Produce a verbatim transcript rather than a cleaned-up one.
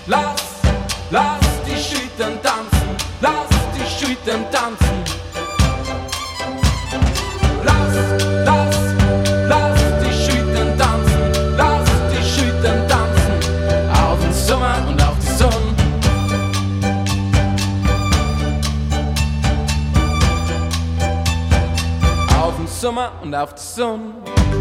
lass, lass die Schüttern tanzen, lass die Schüttern tanzen. Lass, lass, lass die Schüttern tanzen, lass die Schüttern tanzen. Auf den Sommer und auf die Sonne. Auf den Sommer und auf die Sonne.